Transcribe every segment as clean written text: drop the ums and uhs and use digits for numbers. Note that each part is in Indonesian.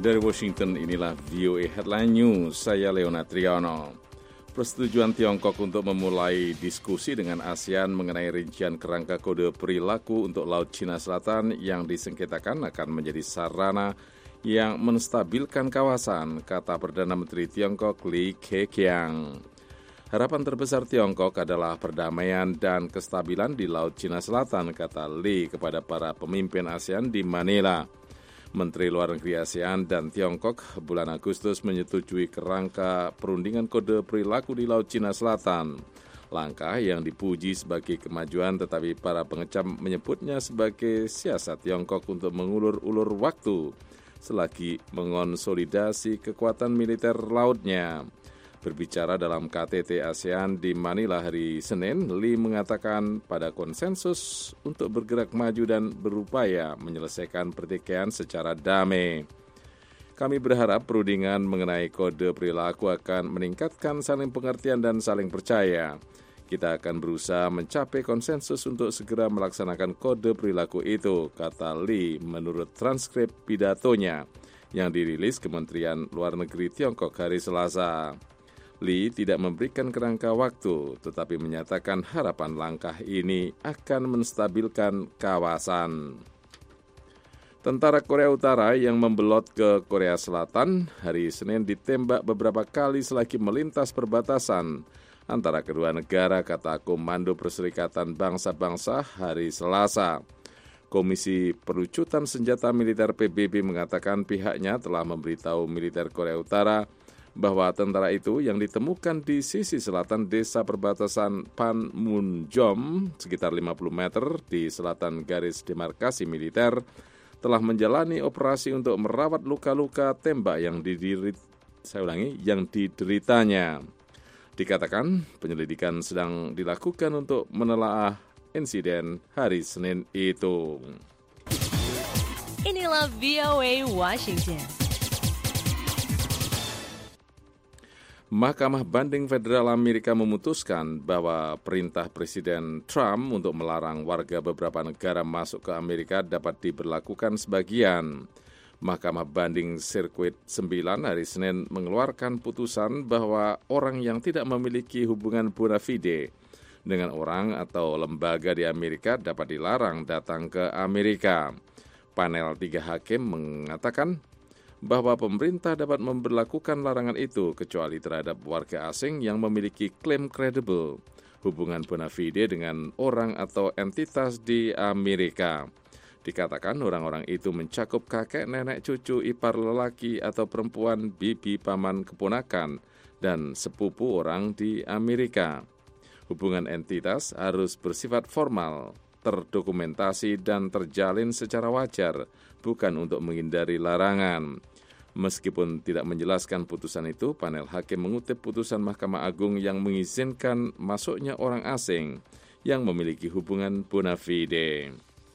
Dari Washington, inilah VOA Headline News. Saya Leonard Triono. Persetujuan Tiongkok untuk memulai diskusi dengan ASEAN mengenai rincian kerangka kode perilaku untuk Laut Cina Selatan yang disengketakan akan menjadi sarana yang menstabilkan kawasan, kata Perdana Menteri Tiongkok Li Keqiang. Harapan terbesar Tiongkok adalah perdamaian dan kestabilan di Laut Cina Selatan, kata Li kepada para pemimpin ASEAN di Manila. Menteri Luar Negeri ASEAN dan Tiongkok bulan Agustus menyetujui kerangka perundingan kode perilaku di Laut Cina Selatan. Langkah yang dipuji sebagai kemajuan, tetapi para pengecam menyebutnya sebagai siasat Tiongkok untuk mengulur-ulur waktu selagi mengonsolidasi kekuatan militer lautnya. Berbicara dalam KTT ASEAN di Manila hari Senin, Li mengatakan pada konsensus untuk bergerak maju dan berupaya menyelesaikan pertikaian secara damai. Kami berharap perundingan mengenai kode perilaku akan meningkatkan saling pengertian dan saling percaya. Kita akan berusaha mencapai konsensus untuk segera melaksanakan kode perilaku itu, kata Li menurut transkrip pidatonya yang dirilis Kementerian Luar Negeri Tiongkok hari Selasa. Li tidak memberikan kerangka waktu, tetapi menyatakan harapan langkah ini akan menstabilkan kawasan. Tentara Korea Utara yang membelot ke Korea Selatan hari Senin ditembak beberapa kali selagi melintas perbatasan antara kedua negara, kata Komando Perserikatan Bangsa-Bangsa hari Selasa. Komisi Pelucutan Senjata Militer PBB mengatakan pihaknya telah memberitahu militer Korea Utara bahwa tentara itu yang ditemukan di sisi selatan desa perbatasan Panmunjom sekitar 50 meter di selatan garis demarkasi militer telah menjalani operasi untuk merawat luka-luka tembak yang dideritanya. Dikatakan penyelidikan sedang dilakukan untuk menelaah insiden hari Senin itu. Inilah VOA Washington. Mahkamah Banding Federal Amerika memutuskan bahwa perintah Presiden Trump untuk melarang warga beberapa negara masuk ke Amerika dapat diberlakukan sebagian. Mahkamah Banding Sirkuit 9 hari Senin mengeluarkan putusan bahwa orang yang tidak memiliki hubungan bona fide dengan orang atau lembaga di Amerika dapat dilarang datang ke Amerika. Panel 3 hakim mengatakan bahwa pemerintah dapat memberlakukan larangan itu kecuali terhadap warga asing yang memiliki klaim kredibel, hubungan bona fide dengan orang atau entitas di Amerika. Dikatakan orang-orang itu mencakup kakek, nenek, cucu, ipar lelaki atau perempuan, bibi, paman, keponakan, dan sepupu orang di Amerika. Hubungan entitas harus bersifat formal, terdokumentasi dan terjalin secara wajar, bukan untuk menghindari larangan. Meskipun tidak menjelaskan putusan itu, panel hakim mengutip putusan Mahkamah Agung yang mengizinkan masuknya orang asing yang memiliki hubungan bona fide.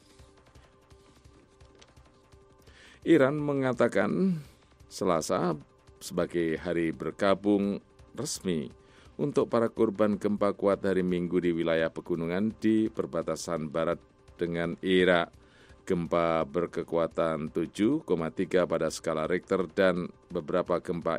Iran mengatakan Selasa sebagai hari berkabung resmi untuk para korban gempa kuat hari Minggu di wilayah pegunungan di perbatasan barat dengan Irak. Gempa berkekuatan 7,3 pada skala Richter dan beberapa gempa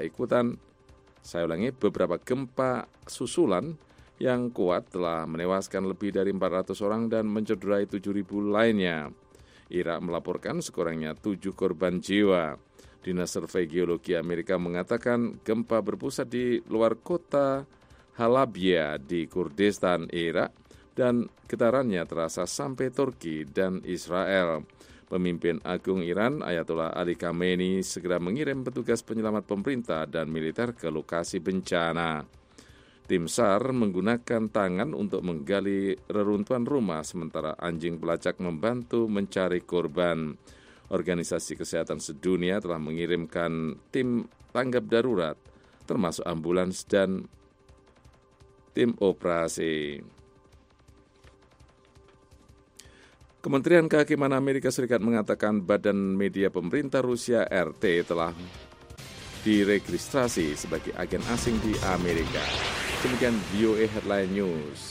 susulan yang kuat telah menewaskan lebih dari 400 orang dan mencederai 7.000 lainnya. Irak melaporkan sekurangnya 7 korban jiwa. Dinas Survei Geologi Amerika mengatakan gempa berpusat di luar kota Halabja di Kurdistan, Irak, dan getarannya terasa sampai Turki dan Israel. Pemimpin Agung Iran, Ayatollah Ali Khamenei, segera mengirim petugas penyelamat pemerintah dan militer ke lokasi bencana. Tim SAR menggunakan tangan untuk menggali reruntuhan rumah, sementara anjing pelacak membantu mencari korban. Organisasi Kesehatan Sedunia telah mengirimkan tim tanggap darurat, termasuk ambulans dan tim operasi. Kementerian Kehakiman Amerika Serikat mengatakan Badan Media Pemerintah Rusia RT telah diregistrasi sebagai agen asing di Amerika. Demikian VOA Headline News.